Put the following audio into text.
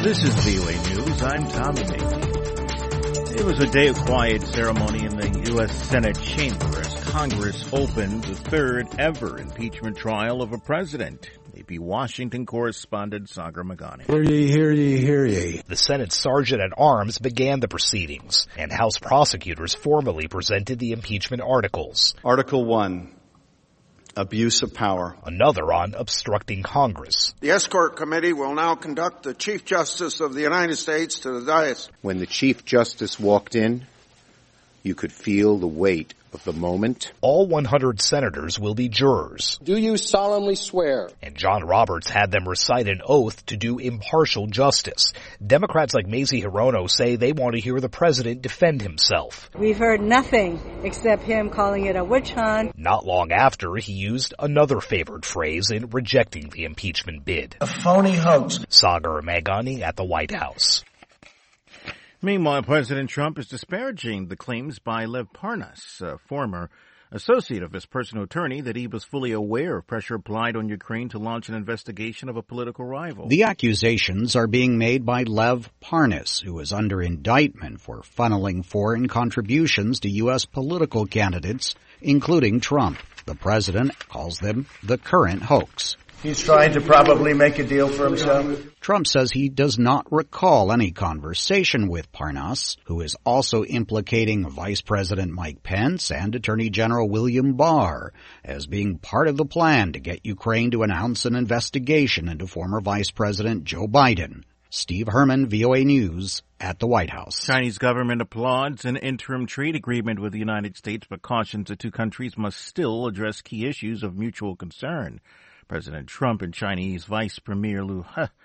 This is VOA News. I'm Tommy Mason. It was a day of quiet ceremony in the U.S. Senate chamber as Congress opened the third ever impeachment trial of a president. AP Washington correspondent Sagar Meghani. Hear ye, hear ye, hear ye. The Senate Sergeant-at-Arms began the proceedings, and House prosecutors formally presented the impeachment articles. Article 1. Abuse of power. Another on obstructing Congress. The Escort Committee will now conduct the Chief Justice of the United States to the dais. When the Chief Justice walked in, you could feel the weight of the moment. All 100 senators will be jurors. Do you solemnly swear? And John Roberts had them recite an oath to do impartial justice. Democrats like Mazie Hirono say they want to hear the president defend himself. We've heard nothing except him calling it a witch hunt. Not long after, he used another favored phrase in rejecting the impeachment bid. A phony hoax. Sagar Meghani at the White House. Meanwhile, President Trump is disparaging the claims by Lev Parnas, a former associate of his personal attorney, that he was fully aware of pressure applied on Ukraine to launch an investigation of a political rival. The accusations are being made by Lev Parnas, who is under indictment for funneling foreign contributions to U.S. political candidates, including Trump. The president calls them the current hoax. He's trying to probably make a deal for himself. Trump says he does not recall any conversation with Parnas, who is also implicating Vice President Mike Pence and Attorney General William Barr as being part of the plan to get Ukraine to announce an investigation into former Vice President Joe Biden. Steve Herman, VOA News, at the White House. Chinese government applauds an interim trade agreement with the United States, but cautions the two countries must still address key issues of mutual concern. President Trump and Chinese Vice Premier Liu He